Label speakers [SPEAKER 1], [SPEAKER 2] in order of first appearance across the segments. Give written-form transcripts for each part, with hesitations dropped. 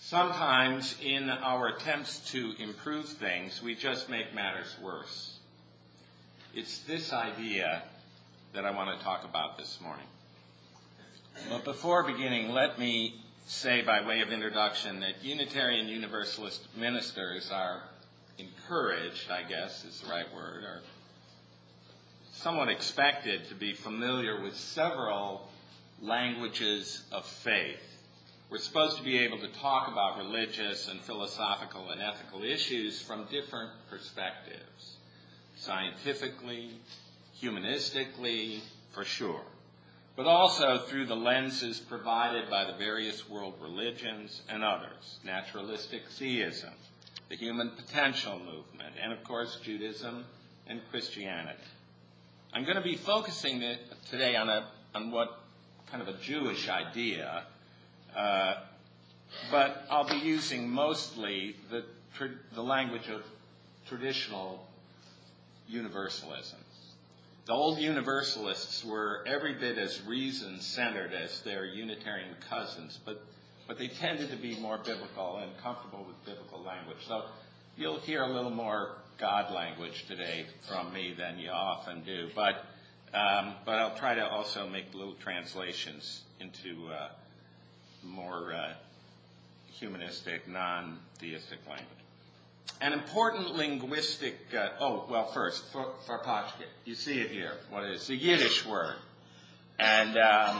[SPEAKER 1] Sometimes in our attempts to improve things, we just make matters worse. It's this idea that I want to talk about this morning. But before beginning, let me say by way of introduction that Unitarian Universalist ministers are encouraged, I guess is the right word, or somewhat expected to be familiar with several languages of faith. We're supposed to be able to talk about religious and philosophical and ethical issues from different perspectives. Scientifically, humanistically, for sure. But also through the lenses provided by the various world religions and others. Naturalistic theism, the human potential movement, and of course Judaism and Christianity. I'm going to be focusing today on what kind of a Jewish idea, but I'll be using mostly the language of traditional universalism. The old Universalists were every bit as reason-centered as their Unitarian cousins, but they tended to be more biblical and comfortable with biblical language. So you'll hear a little more God language today from me than you often do, but I'll try to also make little translations into more humanistic, non-theistic language. An important linguistic, first, farpachke. You see it here, what it is. It's a Yiddish word. And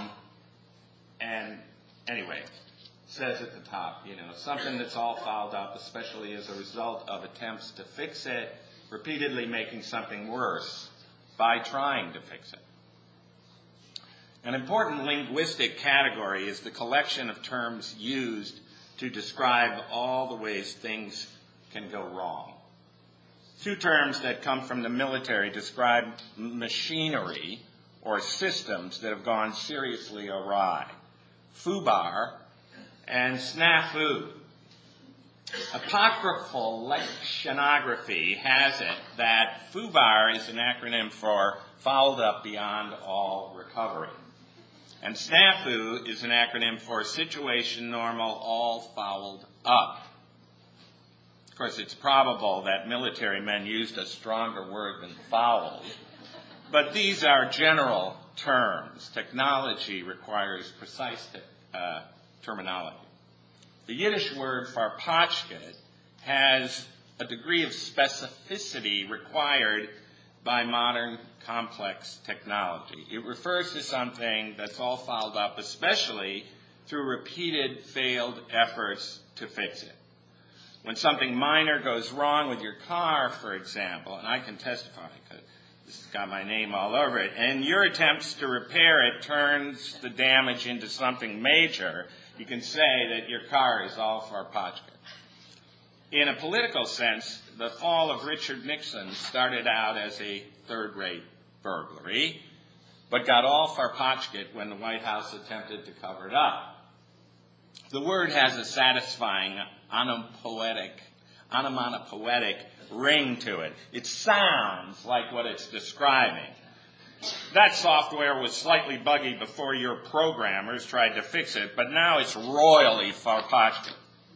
[SPEAKER 1] anyway, it says at the top, something that's all fouled up, especially as a result of attempts to fix it, repeatedly making something worse by trying to fix it. An important linguistic category is the collection of terms used to describe all the ways things can go wrong. Two terms that come from the military describe machinery or systems that have gone seriously awry. Fubar and snafu. Apocryphal lectionography has it that FUBAR is an acronym for fouled up beyond all recovery. And SNAFU is an acronym for situation normal, all fouled up. Of course, it's probable that military men used a stronger word than fouled, but these are general terms. Technology requires precise terminology. The Yiddish word farpachke has a degree of specificity required by modern complex technology. It refers to something that's all fouled up, especially through repeated failed efforts to fix it. When something minor goes wrong with your car, for example, and I can testify because this has got my name all over it, and your attempts to repair it turns the damage into something major, you can say that your car is all farpachke. In a political sense, the fall of Richard Nixon started out as a third-rate burglary, but got all farpachke when the White House attempted to cover it up. The word has a satisfying onomatopoetic ring to it. It sounds like what it's describing. That software was slightly buggy before your programmers tried to fix it, but now it's royally farpachke.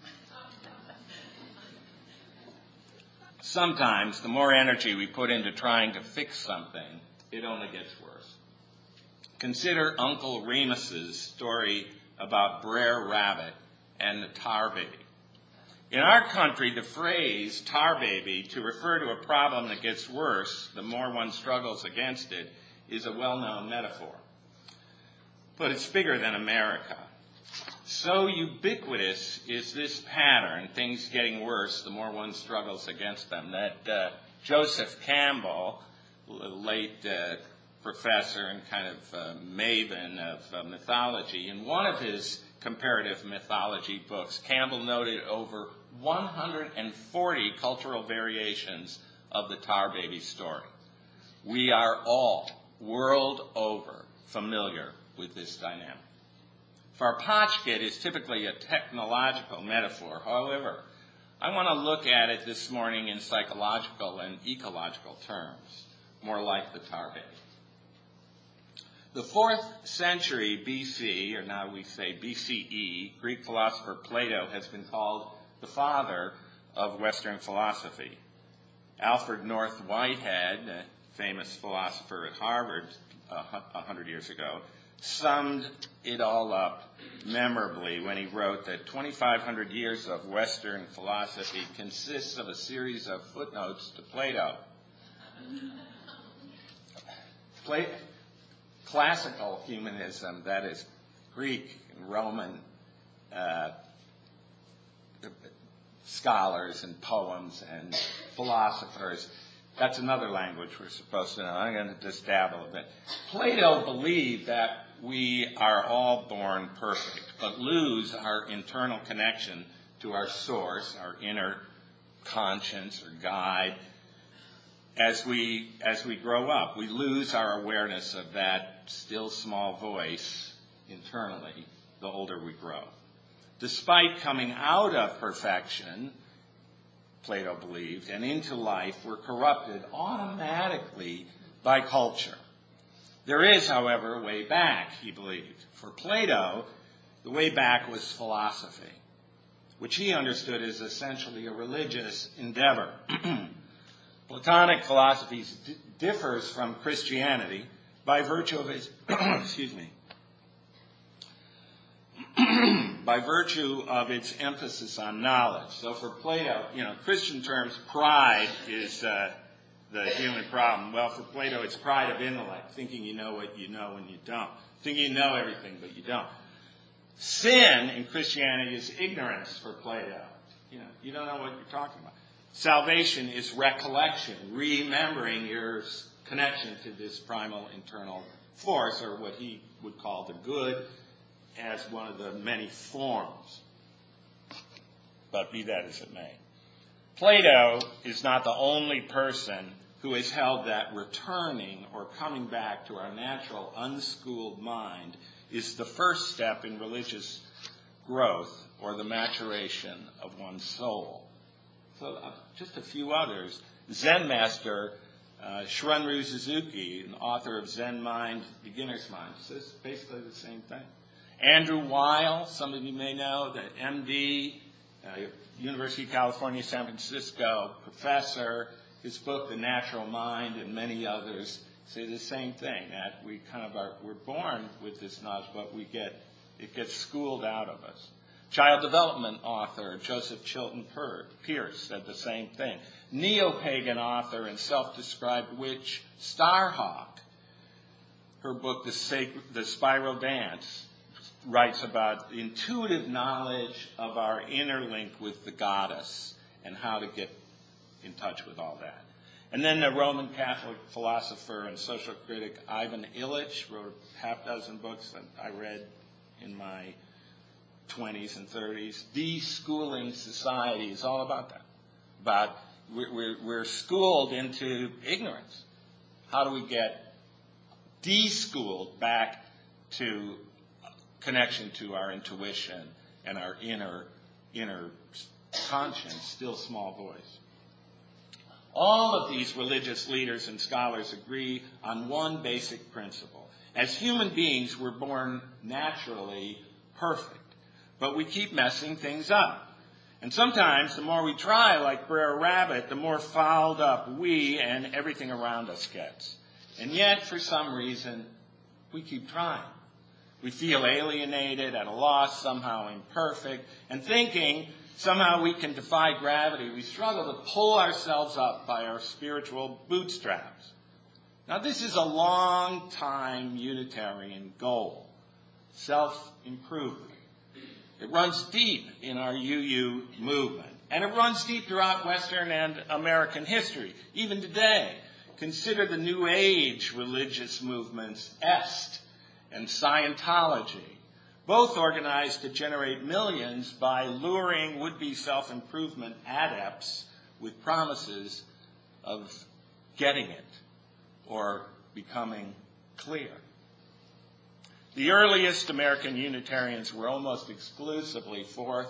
[SPEAKER 1] Sometimes, the more energy we put into trying to fix something, it only gets worse. Consider Uncle Remus's story about Brer Rabbit and the tar baby. In our country, the phrase tar baby, to refer to a problem that gets worse the more one struggles against it, is a well-known metaphor. But it's bigger than America. So ubiquitous is this pattern, things getting worse the more one struggles against them, that Joseph Campbell, late professor and kind of maven of mythology, in one of his comparative mythology books, Campbell noted over 140 cultural variations of the tar baby story. We are all, world over, familiar with this dynamic. Farpachke is typically a technological metaphor. However, I want to look at it this morning in psychological and ecological terms, more like the tar baby. The 4th century BC, or now we say BCE, Greek philosopher Plato has been called the father of Western philosophy. Alfred North Whitehead, a famous philosopher at Harvard 100 years ago, summed it all up memorably when he wrote that 2,500 years of Western philosophy consists of a series of footnotes to Plato. Classical humanism, that is Greek and Roman scholars and poems and philosophers, that's another language we're supposed to know. I'm going to just dabble a bit. Plato believed that we are all born perfect, but lose our internal connection to our source, our inner conscience or guide. As we grow up, we lose our awareness of that still small voice internally the older we grow. Despite coming out of perfection, Plato believed, and into life, we're corrupted automatically by culture. There is, however, a way back, he believed. For Plato, the way back was philosophy, which he understood as essentially a religious endeavor. Platonic philosophy differs from Christianity by virtue of its, by virtue of its emphasis on knowledge. So for Plato, Christian terms, pride is the human problem. Well, for Plato, it's pride of intellect, thinking you know what you know and you don't, thinking you know everything but you don't. Sin in Christianity is ignorance for Plato. You don't know what you're talking about. Salvation is recollection, remembering your connection to this primal internal force, or what he would call the good, as one of the many forms. But be that as it may. Plato is not the only person who has held that returning or coming back to our natural, unschooled mind is the first step in religious growth or the maturation of one's soul. So just a few others. Zen master Shunryu Suzuki, an author of Zen Mind, Beginner's Mind, says basically the same thing. Andrew Weil, some of you may know, the MD, University of California, San Francisco professor. His book, The Natural Mind, and many others say the same thing, that we we're born with this knowledge, but it gets schooled out of us. Child development author Joseph Chilton Pearce said the same thing. Neo-pagan author and self-described witch Starhawk, her book, The Spiral Dance, writes about the intuitive knowledge of our inner link with the goddess and how to get in touch with all that. And then the Roman Catholic philosopher and social critic Ivan Illich wrote a half dozen books that I read in my 20s and 30s. Deschooling society is all about that. But we're schooled into ignorance. How do we get deschooled back to connection to our intuition and our inner conscience, still small voice? All of these religious leaders and scholars agree on one basic principle. As human beings, we're born naturally perfect, but we keep messing things up. And sometimes the more we try, like Brer Rabbit, the more fouled up we and everything around us gets. And yet, for some reason, we keep trying. We feel alienated, at a loss, somehow imperfect, and thinking somehow we can defy gravity. We struggle to pull ourselves up by our spiritual bootstraps. Now, this is a long-time Unitarian goal, self-improvement. It runs deep in our UU movement, and it runs deep throughout Western and American history, even today. Consider the New Age religious movements, Est and Scientology, both organized to generate millions by luring would-be self-improvement adepts with promises of getting it or becoming clear. The earliest American Unitarians were almost exclusively fourth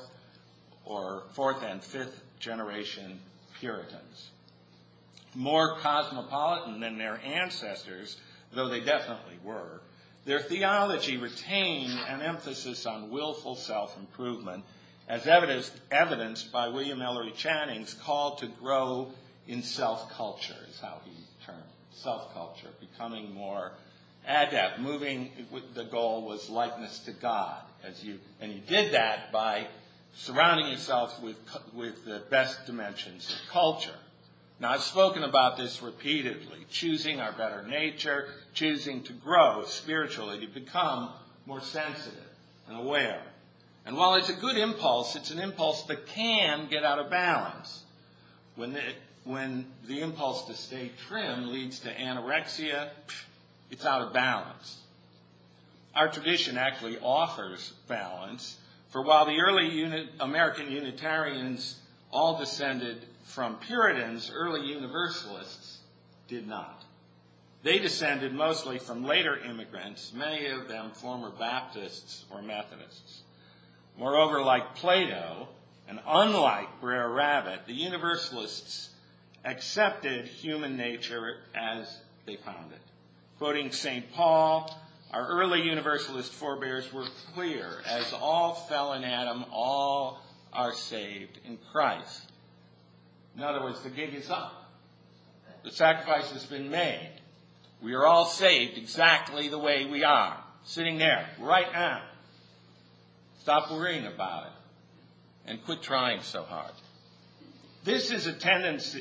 [SPEAKER 1] and fifth generation Puritans. More cosmopolitan than their ancestors, though they definitely were, Their theology retained an emphasis on willful self-improvement, as evidenced by William Ellery Channing's call to grow in self-culture, is how he termed it. Self-culture, becoming more adept, the goal was likeness to God. And you did that by surrounding yourself with the best dimensions of culture. Now, I've spoken about this repeatedly, choosing our better nature, choosing to grow spiritually, to become more sensitive and aware. And while it's a good impulse, it's an impulse that can get out of balance. When the impulse to stay trim leads to anorexia, it's out of balance. Our tradition actually offers balance, for while the early American Unitarians all descended from Puritans, early Universalists did not. They descended mostly from later immigrants, many of them former Baptists or Methodists. Moreover, like Plato, and unlike Brer Rabbit, the Universalists accepted human nature as they found it. Quoting St. Paul, our early Universalist forebears were clear, as all fell in Adam, all are saved in Christ. In other words, the gig is up. The sacrifice has been made. We are all saved exactly the way we are, sitting there right now. Stop worrying about it and quit trying so hard. There is a tendency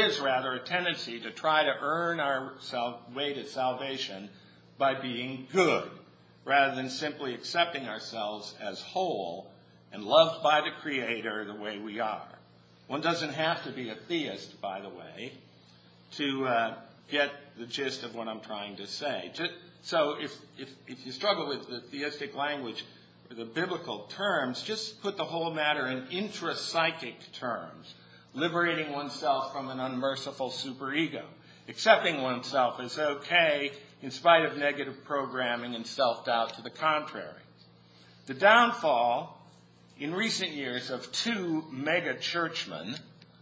[SPEAKER 1] to try to earn our way to salvation by being good, rather than simply accepting ourselves as whole and loved by the Creator the way we are. One doesn't have to be a theist, by the way, to get the gist of what I'm trying to say. So if you struggle with the theistic language or the biblical terms, just put the whole matter in intrapsychic terms, liberating oneself from an unmerciful superego, accepting oneself as okay in spite of negative programming and self-doubt to the contrary. The downfall in recent years of two mega churchmen,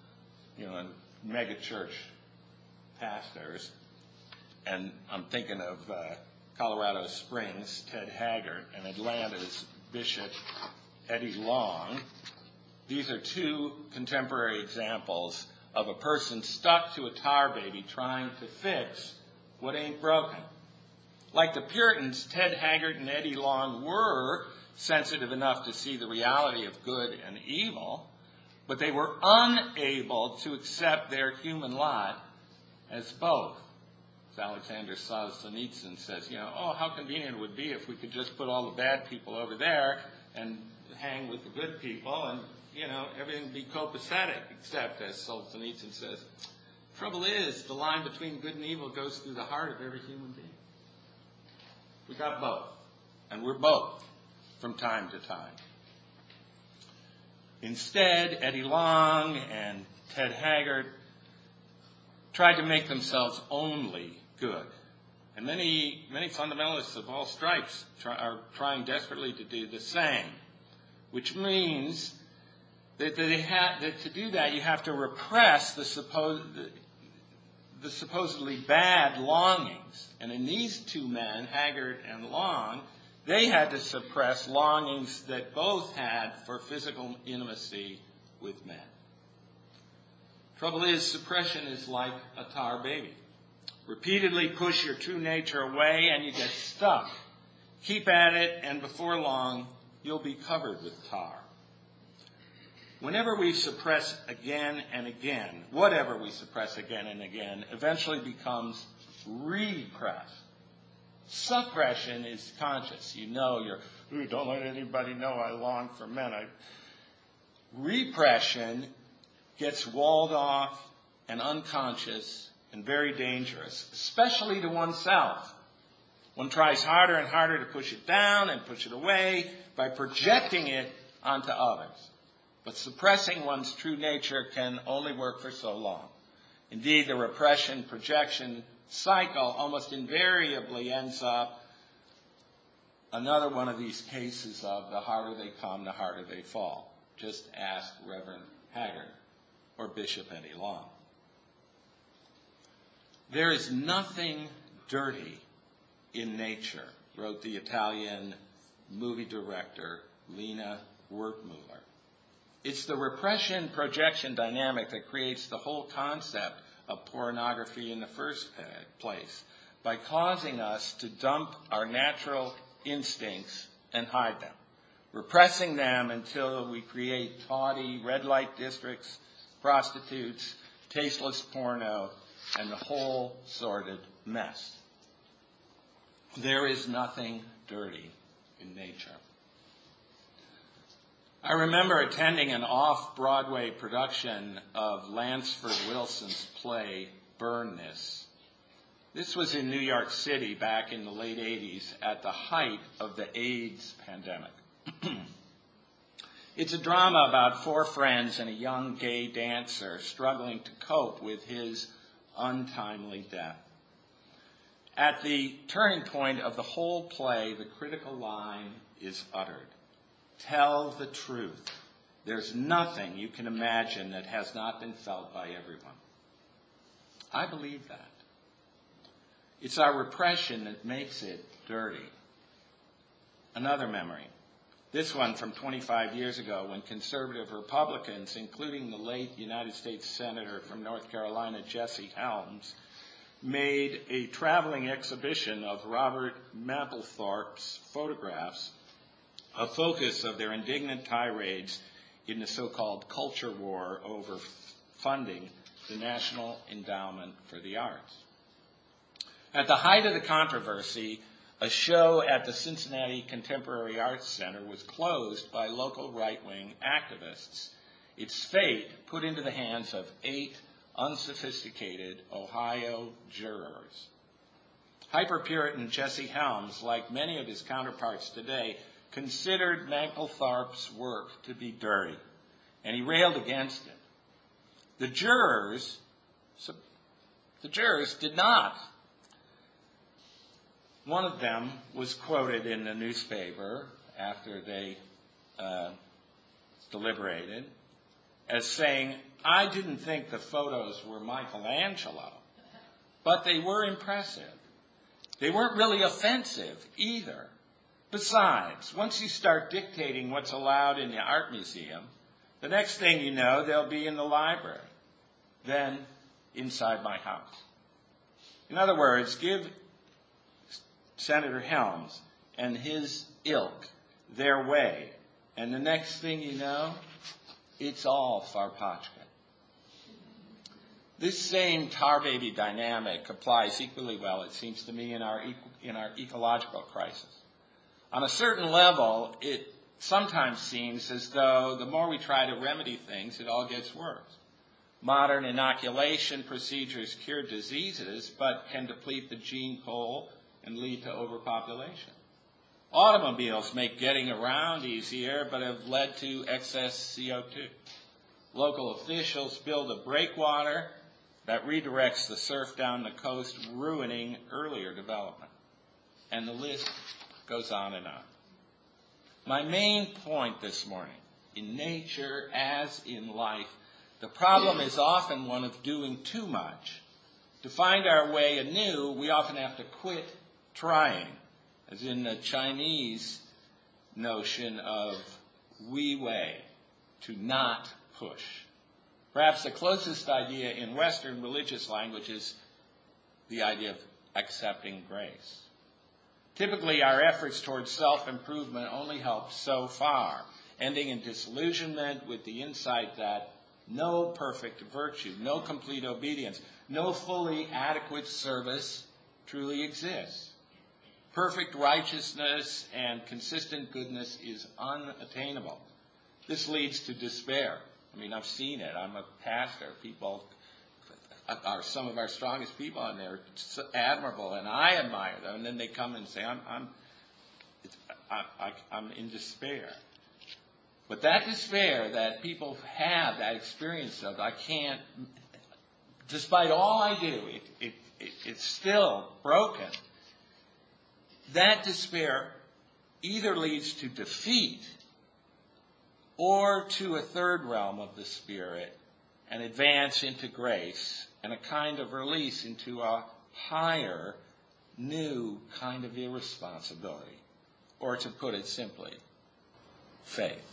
[SPEAKER 1] mega church pastors, and I'm thinking of Colorado Springs, Ted Haggard, and Atlanta's Bishop Eddie Long. These are two contemporary examples of a person stuck to a tar baby trying to fix what ain't broken. Like the Puritans, Ted Haggard and Eddie Long were sensitive enough to see the reality of good and evil, but they were unable to accept their human lot as both. As Alexander Solzhenitsyn says, how convenient it would be if we could just put all the bad people over there and hang with the good people and, everything would be copacetic, except, as Solzhenitsyn says, trouble is, the line between good and evil goes through the heart of every human being. We got both, and we're both from time to time. Instead, Eddie Long and Ted Haggard tried to make themselves only good. And many fundamentalists of all stripes are trying desperately to do the same, which means that to do that you have to repress the supposedly bad longings. And in these two men, Haggard and Long, they had to suppress longings that both had for physical intimacy with men. Trouble is, suppression is like a tar baby. Repeatedly push your true nature away and you get stuck. Keep at it, and before long, you'll be covered with tar. Whenever we suppress again and again, whatever we suppress again and again, eventually becomes repressed. Suppression is conscious. Don't let anybody know I long for men. Repression gets walled off and unconscious and very dangerous, especially to oneself. One tries harder and harder to push it down and push it away by projecting it onto others. But suppressing one's true nature can only work for so long. Indeed, the repression-projection cycle almost invariably ends up another one of these cases of the harder they come, the harder they fall. Just ask Reverend Haggard or Bishop Eddie Long. There is nothing dirty in nature, wrote the Italian movie director Lina Wertmuller. It's the repression-projection dynamic that creates the whole concept of pornography in the first place, by causing us to dump our natural instincts and hide them, repressing them until we create tawdry red light districts, prostitutes, tasteless porno, and the whole sordid mess. There is nothing dirty in nature. I remember attending an off-Broadway production of Lansford Wilson's play, Burn This. This was in New York City back in the late 80s at the height of the AIDS pandemic. It's a drama about 4 friends and a young gay dancer struggling to cope with his untimely death. At the turning point of the whole play, the critical line is uttered. Tell the truth. There's nothing you can imagine that has not been felt by everyone. I believe that. It's our repression that makes it dirty. Another memory. This one from 25 years ago when conservative Republicans, including the late United States Senator from North Carolina, Jesse Helms, made a traveling exhibition of Robert Mapplethorpe's photographs, a focus of their indignant tirades in the so-called culture war over funding the National Endowment for the Arts. At the height of the controversy, a show at the Cincinnati Contemporary Arts Center was closed by local right-wing activists, its fate put into the hands of 8 unsophisticated Ohio jurors. Hyper-Puritan Jesse Helms, like many of his counterparts today, considered Mapplethorpe's work to be dirty, and he railed against it. The jurors did not. One of them was quoted in the newspaper after they deliberated as saying, "I didn't think the photos were Michelangelo, but they were impressive. They weren't really offensive either. Besides, once you start dictating what's allowed in the art museum, the next thing you know, they'll be in the library, then inside my house." In other words, give Senator Helms and his ilk their way, and the next thing you know, it's all Farpachka. This same tar baby dynamic applies equally well, it seems to me, in our ecological crisis. On a certain level, it sometimes seems as though the more we try to remedy things, it all gets worse. Modern inoculation procedures cure diseases, but can deplete the gene pool and lead to overpopulation. Automobiles make getting around easier, but have led to excess CO2. Local officials build a breakwater that redirects the surf down the coast, ruining earlier development. And the list goes on and on. My main point this morning, in nature as in life, the problem is often one of doing too much. To find our way anew, we often have to quit trying, as in the Chinese notion of wei wei, to not push. Perhaps the closest idea in Western religious language is the idea of accepting grace. Typically, our efforts towards self-improvement only help so far, ending in disillusionment with the insight that no perfect virtue, no complete obedience, no fully adequate service truly exists. Perfect righteousness and consistent goodness is unattainable. This leads to despair. I mean, I've seen it. I'm a pastor. People are some of our strongest people, and they're so admirable, and I admire them. And then they come and say, I'm in despair. But that despair that people have, that experience of, I can't, despite all I do, it's still broken. That despair either leads to defeat or to a third realm of the Spirit, an advance into grace and a kind of release into a higher new kind of irresponsibility, or to put it simply, faith.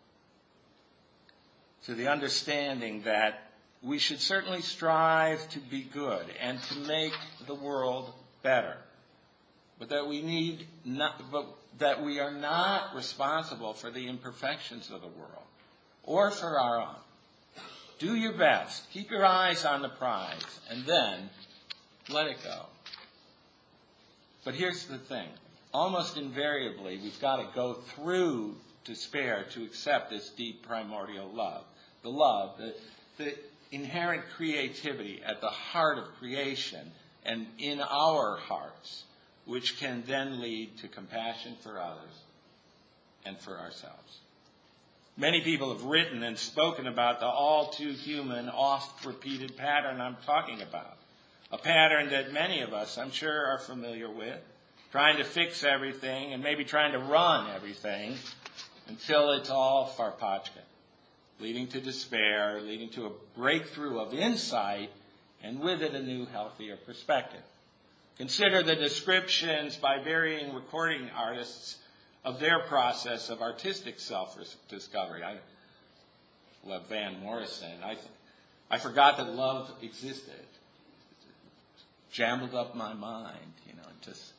[SPEAKER 1] To the understanding that we should certainly strive to be good and to make the world better, but that we are not responsible for the imperfections of the world or for our own. Do your best. Keep your eyes on the prize, and then let it go. But here's the thing. Almost invariably, we've got to go through despair to accept this deep primordial love. The love, the inherent creativity at the heart of creation and in our hearts, which can then lead to compassion for others and for ourselves. Many people have written and spoken about the all-too-human, oft-repeated pattern I'm talking about. A pattern that many of us, I'm sure, are familiar with, trying to fix everything and maybe trying to run everything until it's all farpachka, leading to despair, leading to a breakthrough of insight, and with it a new, healthier perspective. Consider the descriptions by varying recording artists of their process of artistic self-discovery. I love Van Morrison. I forgot that love existed. Jambled up my mind, just...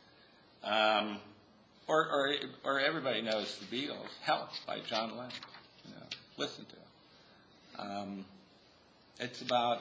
[SPEAKER 1] Or everybody knows the Beatles, Help by John Lennon. Listen to it. It's about,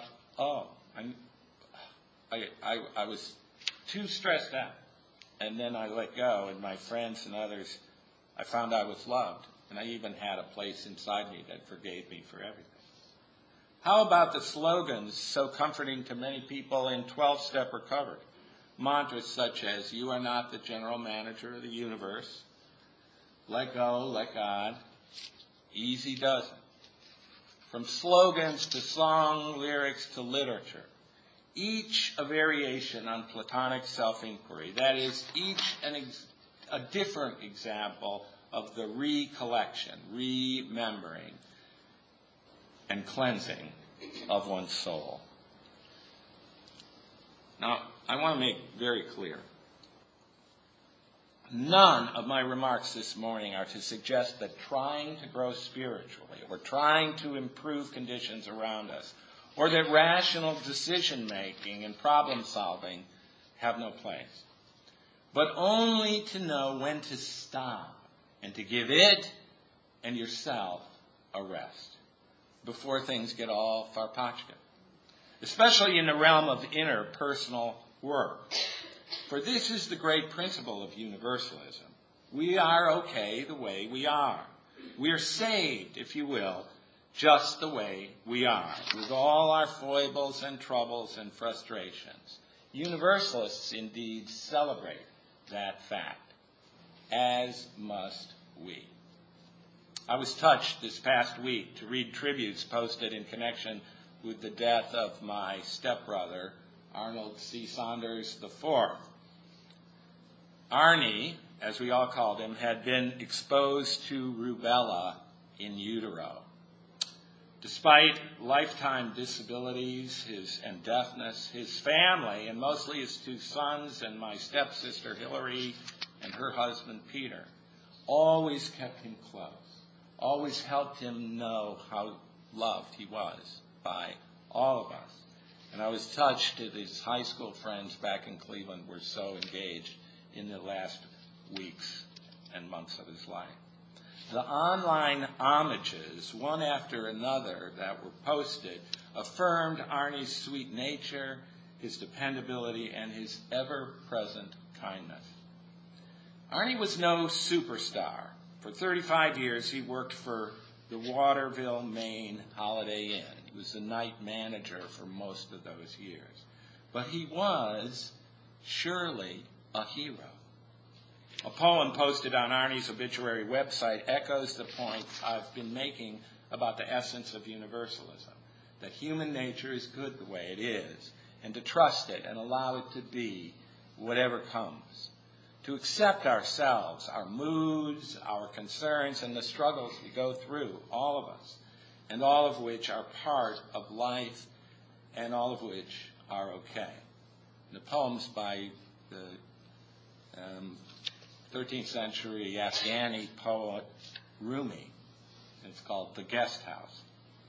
[SPEAKER 1] I was too stressed out. And then I let go, and my friends and others, I found I was loved. And I even had a place inside me that forgave me for everything. How about the slogans so comforting to many people in 12-step recovery? Mantras such as, you are not the general manager of the universe, let go, let God, easy does it. From slogans to song lyrics to literature, each a variation on Platonic self-inquiry. That is, each a different example of the recollection, remembering, and cleansing of one's soul. Now, I want to make very clear, none of my remarks this morning are to suggest that trying to grow spiritually or trying to improve conditions around us or that rational decision-making and problem-solving have no place, but only to know when to stop and to give it and yourself a rest before things get all farpachka, especially in the realm of interpersonal work. For this is the great principle of universalism. We are okay the way we are. We are saved, if you will, just the way we are, with all our foibles and troubles and frustrations. Universalists indeed celebrate that fact, as must we. I was touched this past week to read tributes posted in connection with the death of my stepbrother, Arnold C. Saunders IV. Arnie, as we all called him, had been exposed to rubella in utero. Despite lifetime disabilities and deafness, his family, and mostly his two sons and my stepsister Hillary and her husband Peter, always kept him close, always helped him know how loved he was by all of us. And I was touched that his high school friends back in Cleveland were so engaged in the last weeks and months of his life. The online homages, one after another, that were posted affirmed Arnie's sweet nature, his dependability, and his ever-present kindness. Arnie was no superstar. For 35 years, he worked for the Waterville, Maine Holiday Inn. He was the night manager for most of those years. But he was surely a hero. A poem posted on Arnie's obituary website echoes the point I've been making about the essence of universalism, that human nature is good the way it is, and to trust it and allow it to be whatever comes. To accept ourselves, our moods, our concerns, and the struggles we go through, all of us, and all of which are part of life and all of which are okay. The poem's by the 13th century Afghani poet Rumi. It's called The Guest House.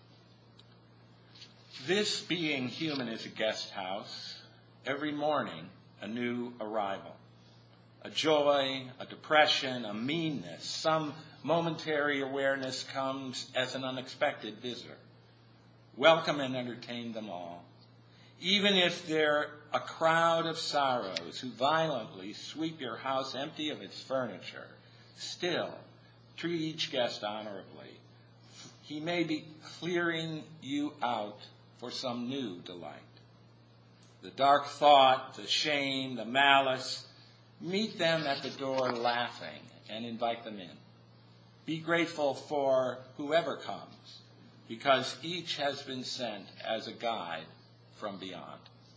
[SPEAKER 1] This being human is a guest house. Every morning, a new arrival. A joy, a depression, a meanness, some momentary awareness comes as an unexpected visitor. Welcome and entertain them all. Even if they're a crowd of sorrows who violently sweep your house empty of its furniture, still treat each guest honorably. He may be clearing you out for some new delight. The dark thought, the shame, the malice, meet them at the door laughing and invite them in. Be grateful for whoever comes, because each has been sent as a guide from beyond.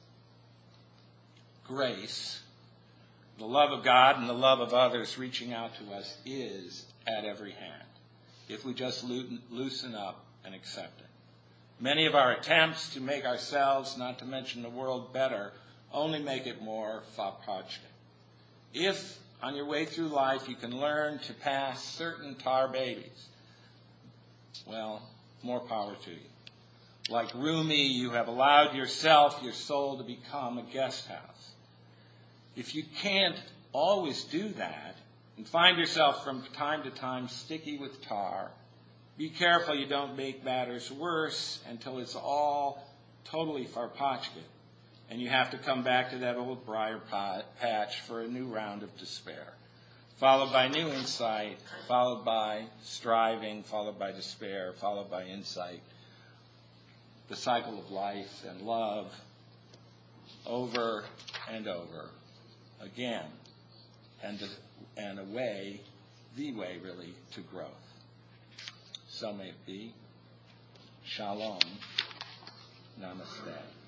[SPEAKER 1] Grace, the love of God and the love of others reaching out to us, is at every hand, if we just loosen up and accept it. Many of our attempts to make ourselves, not to mention the world, better, only make it more fapachke. If, on your way through life, you can learn to pass certain tar babies, well, more power to you. Like Rumi, you have allowed yourself, your soul, to become a guest house. If you can't always do that, and find yourself from time to time sticky with tar, be careful you don't make matters worse until it's all totally farpachke, and you have to come back to that old briar patch for a new round of despair, followed by new insight, followed by striving, followed by despair, followed by insight. The cycle of life and love, over and over, again, and a way, the way really, to growth. So may it be. Shalom. Namaste.